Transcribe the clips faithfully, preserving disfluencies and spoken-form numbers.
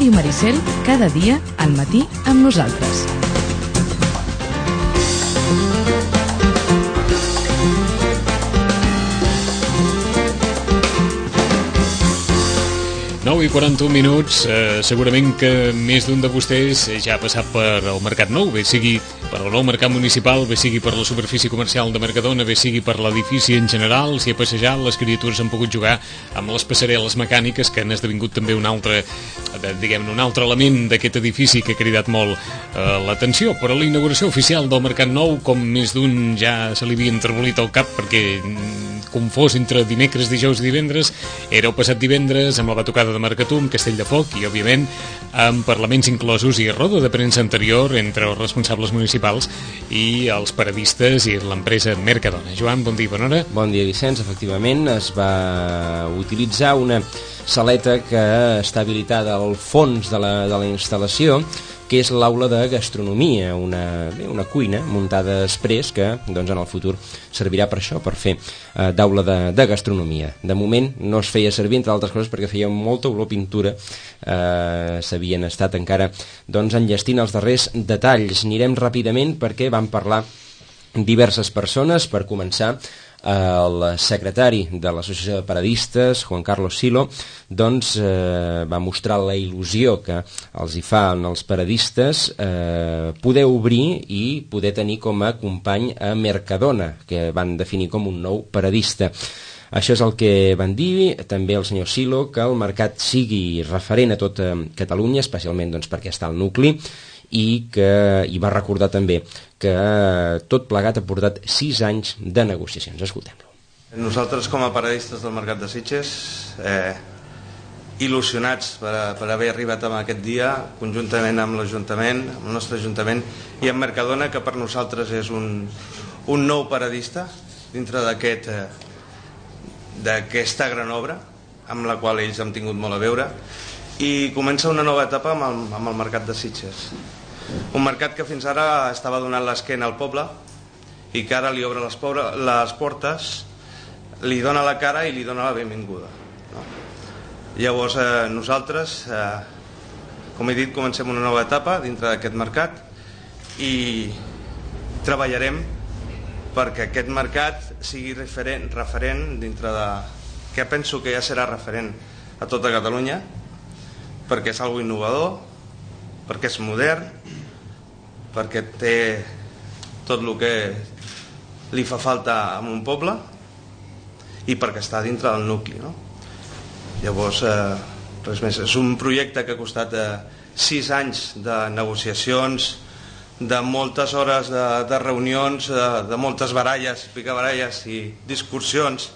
Ràdio Maricel, cada dia al matí amb nosaltres. nou i quaranta-un minuts, eh, segurament que més d'un de vostès ja ha passat per el Mercat Nou, bé sigui per el nou mercat municipal, bé sigui per la superfície comercial de Mercadona, bé sigui per l'edifici en general. S'hi ha passejat, les criatures han pogut jugar amb les passarel·les mecàniques, que han esdevingut també un altre, diguem-ne, un altre element d'aquest edifici que ha cridat molt eh, l'atenció. Però la inauguració oficial del Mercat Nou, com més d'un ja se li havia enterbolit al cap perquè confós entre dimecres, dijous i divendres, era el passat divendres amb la batucada de Mercatum, Castelldefels i, òbviament, amb parlaments inclosos i roda de premsa anterior entre els responsables municipals i els paradistes i l'empresa Mercadona. Joan, bon dia i bona hora. Bon dia, Vicenç. Efectivament, es va utilitzar una saleta que està habilitada al fons de la, de la instal·lació, que és l'aula de gastronomia, una, bé, una cuina muntada exprés que doncs, en el futur servirà per això, per fer eh, d'aula de, de gastronomia. De moment no es feia servir, entre altres coses, perquè feia molta olor pintura, eh, s'havien estat encara doncs, enllestint els darrers detalls. Anirem ràpidament perquè van parlar diverses persones. Per començar, el secretari de l'Associació de Paradistes, Juan Carlos Silo, doncs, eh, va mostrar la il·lusió que els hi fan els paradistes eh, poder obrir i poder tenir com a company a Mercadona, que van definir com un nou paradista. Això és el que van dir també el senyor Silo, que el mercat sigui referent a tota Catalunya, especialment doncs, perquè està al nucli, i que i va recordar també que tot plegat ha portat sis anys de negociacions. Escoltem-lo. Nosaltres, com a paradistes del Mercat de Sitges, eh, il·lusionats per, per haver arribat a aquest dia, conjuntament amb l'Ajuntament, amb el nostre Ajuntament, i amb Mercadona, que per nosaltres és un, un nou paradista dintre d'aquest eh, d'aquesta gran obra, amb la qual ells han tingut molt a veure, i comença una nova etapa amb el, amb el Mercat de Sitges. Un mercat que fins ara estava donant l'esquena al poble i que ara li obre les, pobre, les portes, li dona la cara i li dona la benvinguda. No? Llavors eh, nosaltres, eh, com he dit, comencem una nova etapa dintre d'aquest mercat i treballarem perquè aquest mercat sigui referent, referent dintre de... que penso que ja serà referent a tota Catalunya, perquè és algo innovador, perquè és modern, perquè té tot el que li fa falta a un poble i perquè està dintre del nucli, no? Llavors, eh, res més. És un projecte que ha costat eh, sis anys de negociacions, de moltes hores de, de reunions, de, de moltes baralles, picabaralles i discussions,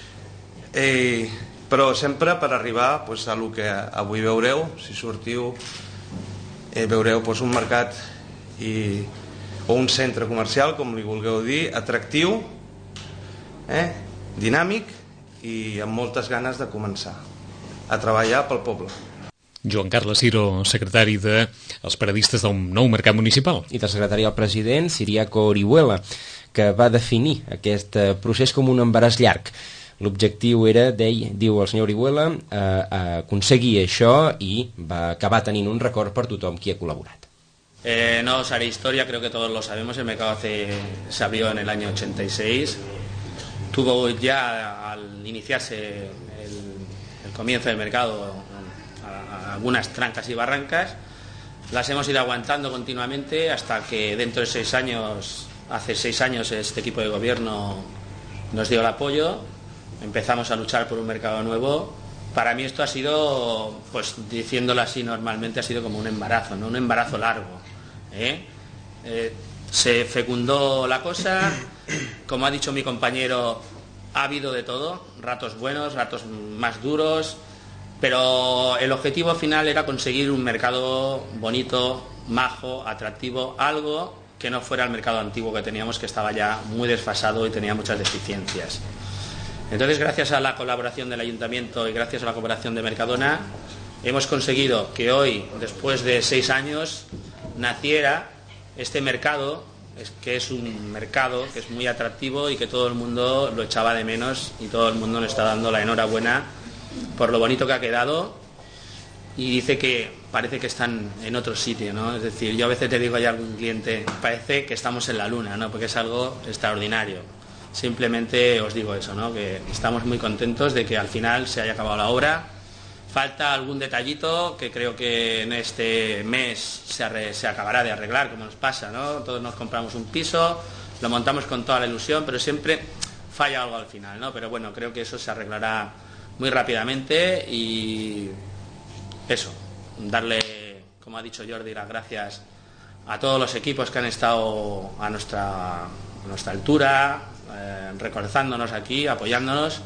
i, però sempre per arribar pues, a el que avui veureu, si sortiu, eh, veureu pues, un mercat i, o un centre comercial, com li vulgueu dir, atractiu, eh, dinàmic i amb moltes ganes de començar a treballar pel poble. Joan Carles Siro, secretari dels paradistes del nou mercat municipal. I del secretari del president, Ciriaco Orihuela, que va definir aquest procés com un embaràs llarg. L'objectiu era, deia, diu el senyor Orihuela, eh, aconseguir això i va acabar tenint un record per tothom qui ha col·laborat. Eh, no os haré historia, creo que todos lo sabemos. El mercado hace, se abrió en el año ochenta y seis. Tuvo ya, al iniciarse el, el comienzo del mercado, a, a algunas trancas y barrancas. Las hemos ido aguantando continuamente hasta que dentro de seis años, hace seis años, este equipo de gobierno nos dio el apoyo. Empezamos a luchar por un mercado nuevo. Para mí esto ha sido, pues diciéndolo así normalmente, ha sido como un embarazo, ¿no? Un embarazo largo, ¿eh? Eh, se fecundó la cosa, como ha dicho mi compañero, ha habido de todo, ratos buenos, ratos más duros, pero el objetivo final era conseguir un mercado bonito, majo, atractivo, algo que no fuera el mercado antiguo que teníamos, que estaba ya muy desfasado y tenía muchas deficiencias. Entonces, gracias a la colaboración del Ayuntamiento y gracias a la cooperación de Mercadona, hemos conseguido que hoy, después de seis años, naciera este mercado, que es un mercado que es muy atractivo y que todo el mundo lo echaba de menos y todo el mundo nos está dando la enhorabuena por lo bonito que ha quedado y dice que parece que están en otro sitio, ¿no? Es decir, yo a veces te digo ya a algún cliente, parece que estamos en la luna, ¿no? Porque es algo extraordinario. Simplemente os digo eso, ¿no? Que estamos muy contentos de que al final se haya acabado la obra. Falta algún detallito que creo que en este mes se, arre, se acabará de arreglar, como nos pasa, ¿no? Todos nos compramos un piso, lo montamos con toda la ilusión, pero siempre falla algo al final, ¿no? Pero bueno, creo que eso se arreglará muy rápidamente y eso, darle, como ha dicho Jordi, las gracias a todos los equipos que han estado a nuestra, a nuestra altura, eh, recordándonos aquí, apoyándonos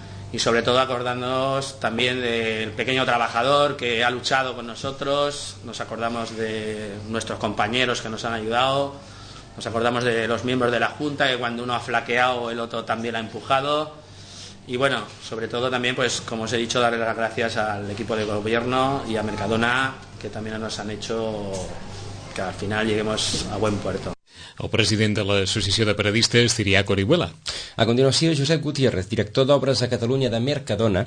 y sobre todo acordándonos también del pequeño trabajador que ha luchado con nosotros, nos acordamos de nuestros compañeros que nos han ayudado, nos acordamos de los miembros de la Junta que cuando uno ha flaqueado el otro también ha empujado y bueno, sobre todo también, pues como os he dicho, darle las gracias al equipo de gobierno y a Mercadona que también nos han hecho que al final lleguemos a buen puerto. El president de l'Associació de Paradistes, Ciriaco Orihuela. A continuació, Josep Gutiérrez, director d'Obres a Catalunya de Mercadona,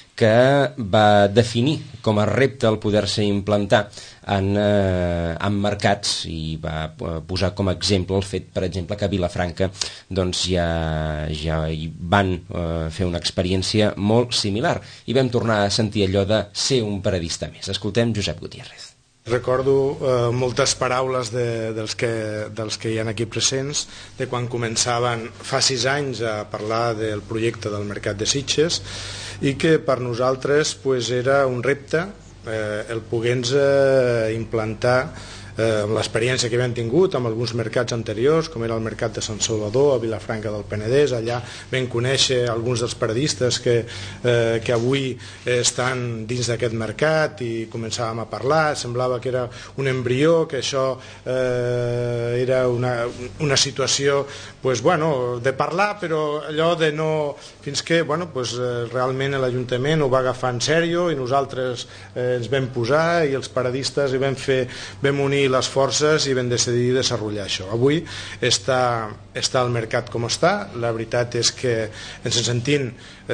que va definir com a repte el poder-se implantar en, eh, en mercats i va posar com a exemple el fet, per exemple, que a Vilafranca doncs, ja, ja hi van eh, fer una experiència molt similar i vam tornar a sentir allò de ser un paradista més. Escoltem Josep Gutiérrez. Recordo eh, moltes paraules de, dels, que, dels que hi ha aquí presents de quan començaven fa sis anys a parlar del projecte del Mercat de Sitges i que per nosaltres pues, era un repte eh, el poder-nos eh, implantar eh, amb l'experiència que havíem tingut amb alguns mercats anteriors, com era el Mercat de Sant Salvador, a Vilafranca del Penedès. Allà vam conèixer alguns dels paradistes que, eh, que avui estan dins d'aquest mercat i començàvem a parlar, semblava que era un embrió, que això eh, era una, una situació pues, bueno, de parlar, però allò de no... fins que bueno, pues, eh, realment l'Ajuntament ho va agafar en sèrio i nosaltres eh, ens vam posar i els paradistes i vam, fer, vam unir les forces i vam decidir desenvolupar això. Avui està, està el mercat com està, la veritat és que ens sentim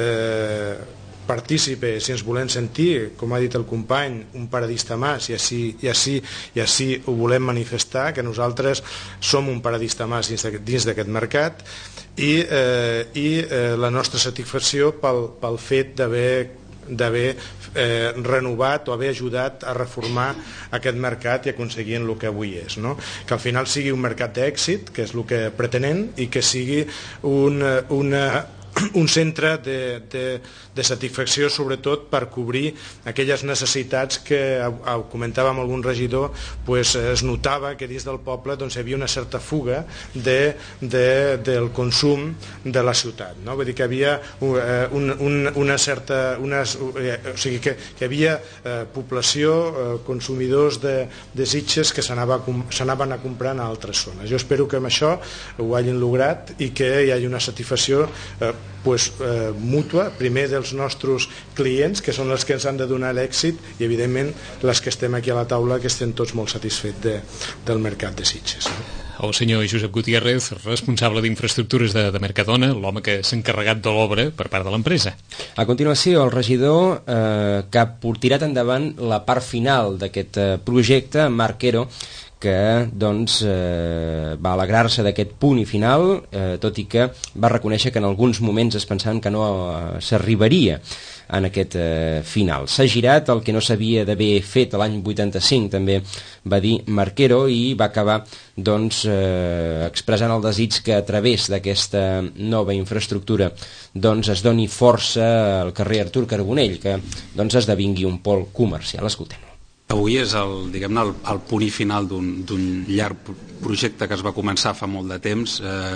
eh, partícipes, si ens volem sentir, com ha dit el company, un paradista més, i així, i així, i així ho volem manifestar, que nosaltres som un paradista més dins d'aquest mercat i, eh, i eh, la nostra satisfacció pel, pel fet d'haver d'haver eh, renovat o haver ajudat a reformar aquest mercat i aconseguir el que avui és, no? Que al final sigui un mercat d'èxit, que és el que pretenem, i que sigui un, una, un centre de, de, de satisfacció, sobretot per cobrir aquelles necessitats que, ho comentava amb algun regidor, pues, es notava que dins del poble doncs, hi havia una certa fuga de, de, del consum de la ciutat, no? Vull dir que hi havia un, un, una certa una, o sigui que, que hi havia eh, població, eh, consumidors de, de Sitges que s'anaven a comprar a altres zones. Jo espero que amb això ho hagin lograt i que hi hagi una satisfacció eh, pues, eh, mútua, primer dels nostres clients, que són els que ens han de donar l'èxit, i evidentment les que estem aquí a la taula, que estem tots molt satisfets de, del mercat de Sitges. El senyor Josep Gutiérrez, responsable d'infraestructures de, de Mercadona, l'home que s'ha encarregat de l'obra per part de l'empresa. A continuació, el regidor eh, que ha tirat endavant la part final d'aquest eh, projecte, Marc Quero, que doncs, eh, va alegrar-se d'aquest punt i final, eh, tot i que va reconèixer que en alguns moments es pensaven que no eh, s'arribaria en aquest eh, final. S'ha girat el que no s'havia d'haver fet l'any vuitanta-cinc, també va dir Marc Quero, i va acabar doncs, eh, expressant el desig que a través d'aquesta nova infraestructura doncs, es doni força al carrer Artur Carbonell, que doncs, esdevingui un pol comercial. Escoltem-lo. Avui és el, diguem-ne, el, el punt i final d'un llarg projecte que es va començar fa molt de temps. Eh,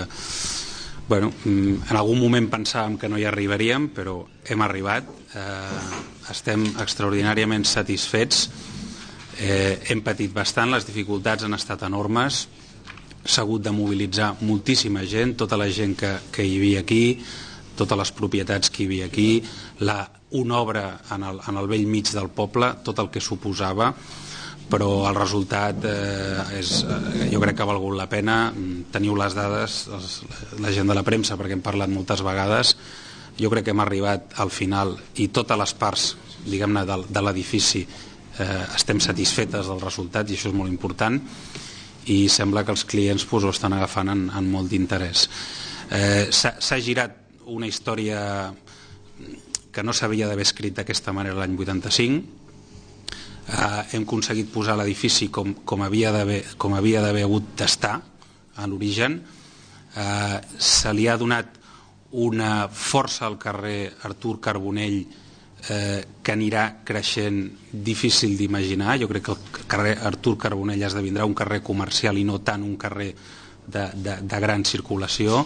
bueno, en algun moment pensàvem que no hi arribaríem, però hem arribat. Eh, estem extraordinàriament satisfets. Eh, hem patit bastant, les dificultats han estat enormes. S'ha hagut de mobilitzar moltíssima gent, tota la gent que, que hi havia aquí, totes les propietats que hi havia aquí, la, una obra en el, en el vell mig del poble, tot el que suposava, però el resultat eh, és, eh, jo crec que ha valgut la pena. Teniu les dades, els, la gent de la premsa, perquè hem parlat moltes vegades. Jo crec que hem arribat al final i totes les parts, diguem-ne, de, de l'edifici eh, estem satisfetes del resultat, i això és molt important, i sembla que els clients pues, ho estan agafant en, en molt d'interès. Eh, s'ha girat una història que no s'havia d'haver escrit d'aquesta manera l'any vuitanta-cinc. Eh, hem aconseguit posar l'edifici com, com havia d'haver com havia d'haver hagut d'estar a l'origen. Eh, se li ha donat una força al carrer Artur Carbonell eh, que anirà creixent, difícil d'imaginar. Jo crec que el carrer Artur Carbonell esdevindrà un carrer comercial i no tant un carrer de, de, de gran circulació.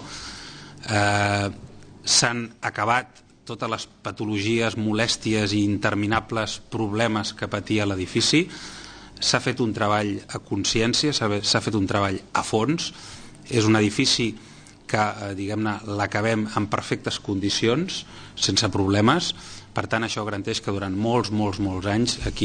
Eh, s'han acabat totes les patologies, molèsties i interminables problemes que patia l'edifici. S'ha fet un treball a consciència, s'ha fet un treball a fons. És un edifici que, diguem-ne, l'acabem en perfectes condicions, sense problemes. Per tant, això garanteix que durant molts, molts, molts anys aquí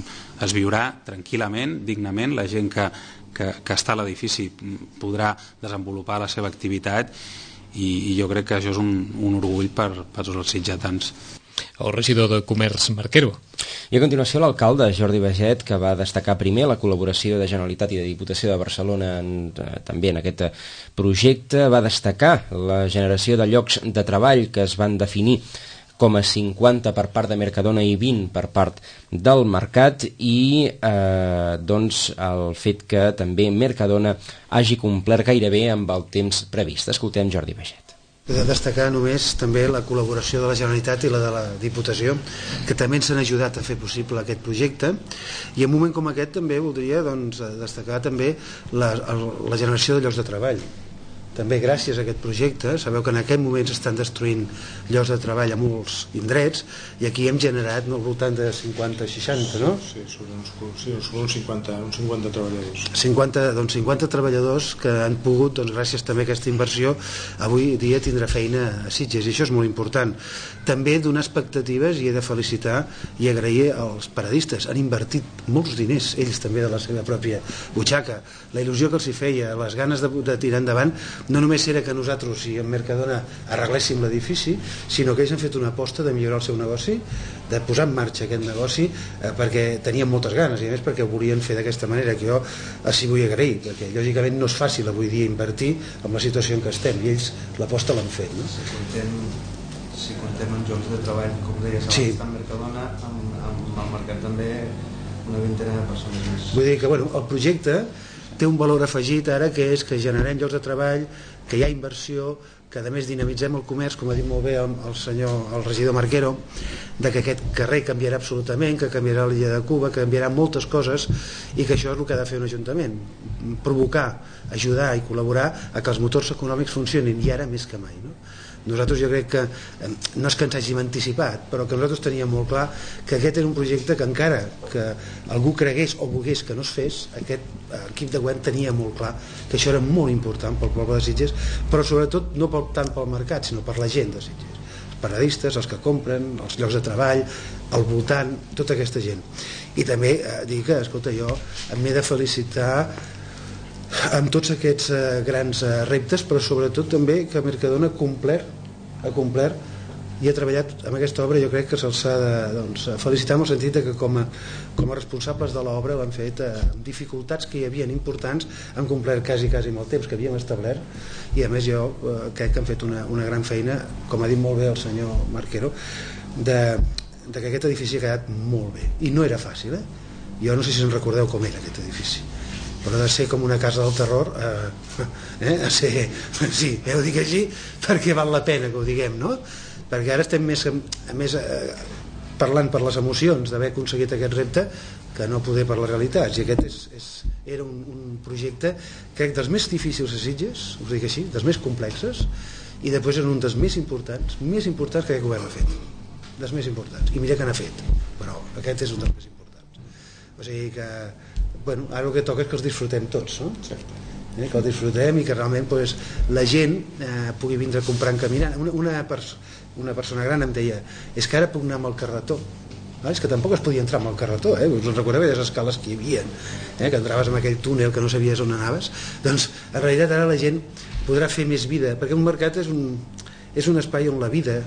es viurà tranquil·lament, dignament. La gent que, que, que està a l'edifici podrà desenvolupar la seva activitat i, i jo crec que això és un, un orgull per, per tots els sitgetans. El regidor de Comerç, Marquero. I a continuació l'alcalde Jordi Baget, que va destacar primer la col·laboració de Generalitat i de Diputació de Barcelona en, eh, també en aquest projecte, va destacar la generació de llocs de treball que es van definir com a cinquanta per part de Mercadona i vint per part del Mercat, i eh, doncs el fet que també Mercadona hagi complert gairebé amb el temps previst. Escoltem Jordi Baget. De destacar només també la col·laboració de la Generalitat i la de la Diputació, que també ens han ajudat a fer possible aquest projecte, i en un moment com aquest també voldria doncs, destacar també la, la generació de llocs de treball. També gràcies a aquest projecte, sabeu que en aquest moment s'estan destruint llocs de treball a molts indrets, i aquí hem generat no, al voltant de cinquanta seixanta, no? Sí, són uns, sí, són uns, cinquanta, uns cinquanta treballadors. cinquanta, doncs cinquanta treballadors que han pogut, doncs, gràcies també a aquesta inversió, avui dia tindrà feina a Sitges, i això és molt important. També donar expectatives, i he de felicitar i agrair als paradistes. Han invertit molts diners, ells també de la seva pròpia butxaca. La il·lusió que els hi feia, les ganes de, de tirar endavant, no només era que nosaltres i en Mercadona arregléssim l'edifici, sinó que ells han fet una aposta de millorar el seu negoci, de posar en marxa aquest negoci, eh, perquè tenien moltes ganes, i a més perquè ho volien fer d'aquesta manera, que jo així vull agrair, perquè lògicament no és fàcil avui dia invertir en la situació en què estem, i ells l'aposta l'han fet, no? Si contem, si contem en llocs de treball, com deies, sí. En Mercadona, amb, amb el Mercat també una vintena de persones més. Vull dir que bueno, el projecte té un valor afegit ara, que és que generem llocs de treball, que hi ha inversió, que a més dinamitzem el comerç, com ha dit molt bé el, el senyor, el regidor Marquero, de que aquest carrer canviarà absolutament, que canviarà l'illa de Cuba, que canviarà moltes coses, i que això és el que ha de fer un ajuntament, provocar, ajudar i col·laborar a que els motors econòmics funcionin, i ara més que mai, no? Nosaltres jo crec que, no és que ens hàgim anticipat, però que nosaltres teníem molt clar que aquest era un projecte que encara que algú cregués o volgués que no es fes, aquest equip de govern tenia molt clar que això era molt important pel poble de Sitges, però sobretot no tant pel mercat, sinó per la gent de Sitges, els paradistes, els que compren, els llocs de treball, al voltant, tota aquesta gent. I també eh, dir que, escolta, jo m'he de felicitar amb tots aquests eh, grans eh, reptes, però sobretot també que Mercadona ha complert, ha complert i ha treballat amb aquesta obra. Jo crec que se'ls ha de doncs, felicitar en el sentit que com a, com a responsables de l'obra l'han fet eh, amb dificultats que hi havia importants, han complert quasi, quasi amb el temps que havíem establert, i a més jo eh, crec que han fet una, una gran feina, com ha dit molt bé el senyor Marquero, de, de que aquest edifici ha quedat molt bé, i no era fàcil, eh? Jo no sé si en recordeu com era aquest edifici, però de ser com una casa del terror, eh, eh, a ser, sí, eh, ho dic així perquè val la pena que ho diguem, no? Perquè ara estem més, més eh, parlant per les emocions d'haver aconseguit aquest repte que no poder per les realitats, i aquest és, és, era un, un projecte, crec, dels més difícils a Sitges, us dic així, dels més complexes, i després era un dels més importants, més importants que aquest govern ha fet, dels més importants, i mira que n'ha fet, però aquest és un dels més importants. O sigui que bueno, ara el que toca és que els disfrutem tots, no? Eh, que els disfrutem i que realment pues, la gent eh, pugui vindre comprant caminant. Una, una, pers una persona gran em deia, és que ara puc anar amb el carretó. Ah, és que tampoc es podia entrar amb el carretó, eh? Us recordeu les escales que hi havia, eh? Que entraves en aquell túnel que no sabies on anaves? Doncs en realitat ara la gent podrà fer més vida, perquè un mercat és un, és un espai on la vida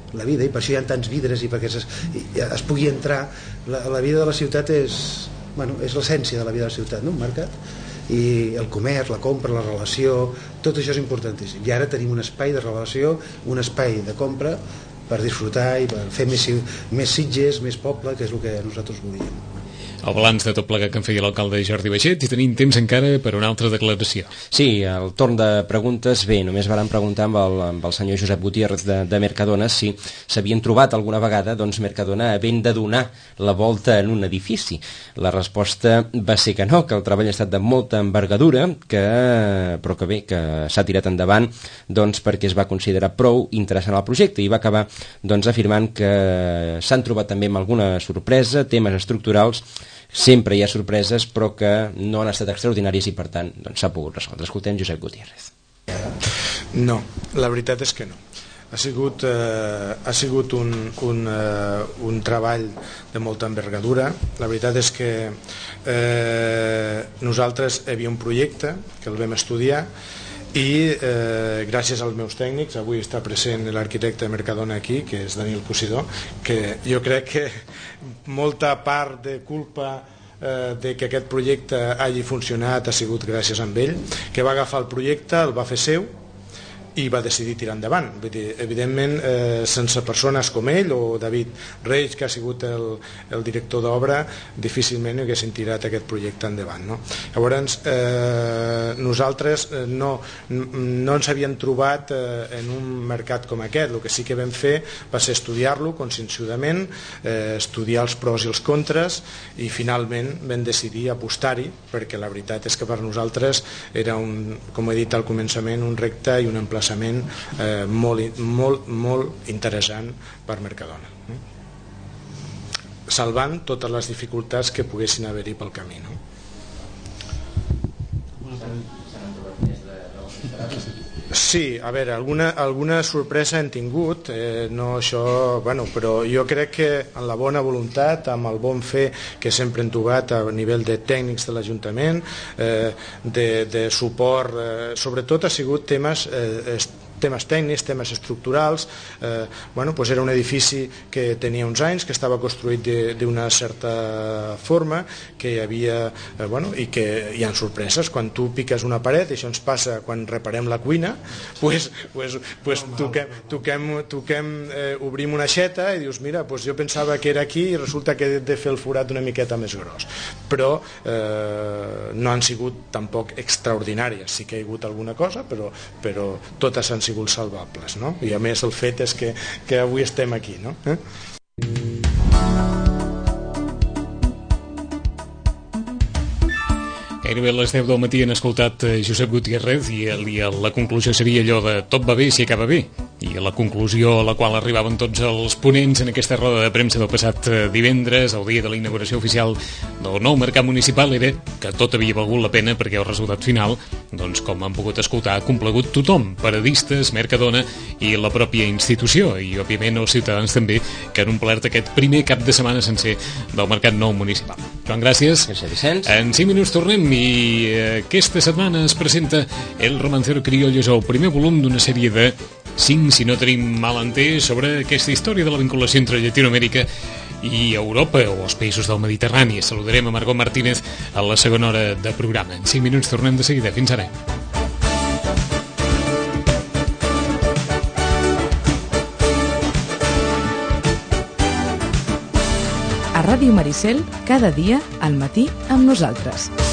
la vida, i per això hi ha tants vidres i perquè es, es pugui entrar. La, la vida de la ciutat és, bueno, és l'essència de la vida de la ciutat, no? Un mercat, i el comerç, la compra, la relació, tot això és importantíssim. I ara tenim un espai de relació, un espai de compra per disfrutar i per fer més, més Sitges, més poble, que és el que nosaltres volíem. El balanç de tot plegat que en feia l'alcalde Jordi Baixet, i tenim temps encara per una altra declaració. Sí, el torn de preguntes, bé, només varen preguntar amb el, amb el senyor Josep Gutiérrez de, de Mercadona si s'havien trobat alguna vegada doncs, Mercadona havent de donar la volta en un edifici. La resposta va ser que no, que el treball ha estat de molta envergadura, que, però que bé, que s'ha tirat endavant doncs, perquè es va considerar prou interessant el projecte, i va acabar doncs, afirmant que s'han trobat també amb alguna sorpresa, temes estructurals. Sempre hi ha sorpreses, però que no han estat extraordinàries i per tant doncs, s'ha pogut resoldre. Escoltem Josep Gutiérrez. No, la veritat és que no. Ha sigut, eh, ha sigut un, un, eh, un treball de molta envergadura. La veritat és que eh, nosaltres hi havia un projecte que el vam estudiar i eh, gràcies als meus tècnics, avui està present l'arquitecte de Mercadona aquí, que és Daniel Cosidó, que jo crec que molta part de culpa eh, de que aquest projecte hagi funcionat ha sigut gràcies a ell, que va agafar el projecte, el va fer seu i va decidir tirar endavant. Vull dir, evidentment, eh, sense persones com ell o David Reig, que ha sigut el, el director d'obra, difícilment haguessin tirat aquest projecte endavant. No? Llavors, eh, nosaltres no, no ens havíem trobat eh, en un mercat com aquest. El que sí que vam fer va ser estudiar-lo conscienciadament, eh, estudiar els pros i els contres, i finalment vam decidir apostar-hi, perquè la veritat és que per nosaltres era, un, com he dit al començament, un repte i un emplaçament Eh, molt, molt, molt interessant per Mercadona, no? Salvant totes les dificultats que poguessin haver-hi pel camí, no? Sí, a veure, alguna, alguna sorpresa hem tingut, eh, no això, bueno, però jo crec que amb la bona voluntat, amb el bon fer que sempre hem trobat a nivell de tècnics de l'Ajuntament, eh, de, de suport, eh, sobretot ha sigut temes eh, temes tècnics, temes estructurals. Eh, bueno, pues era un edifici que tenia uns anys, que estava construït d'una certa forma, que hi havia, eh, bueno, i que hi ha sorpreses. Quan tu piques una paret, això ens passa quan reparem la cuina, pues, pues, pues toquem, toquem, toquem eh, obrim una aixeta i dius, mira, pues jo pensava que era aquí i resulta que he de fer el forat una miqueta més gros. Però eh, no han sigut tampoc extraordinàries. Sí que hi ha hagut alguna cosa, però, però totes han sigut salvables, no? I a més el fet és que, que avui estem aquí, no? Eh? Gairebé a les deu del matí han escoltat Josep Gutiérrez i, i la conclusió seria allò de tot va bé si acaba bé. I la conclusió a la qual arribaven tots els ponents en aquesta roda de premsa del passat divendres, el dia de la inauguració oficial del nou mercat municipal, era que tot havia valgut la pena perquè el resultat final, doncs com han pogut escoltar, ha complagut tothom, paradistes, Mercadona i la pròpia institució, i òbviament els ciutadans també, que han omplert aquest primer cap de setmana sencer del mercat nou municipal. Joan, gràcies. Gràcies, Vicenç. En cinc minuts tornem i aquesta setmana es presenta El romancero criollo, el primer volum d'una sèrie de cinc, si no tenim mal entès, sobre aquesta història de la vinculació entre Llatinoamèrica i Europa o els països del Mediterrani. Saludarem a Margot Martínez a la segona hora de programa. En cinc minuts tornem de seguida. Fins ara. A Ràdio Maricel, cada dia al matí amb nosaltres.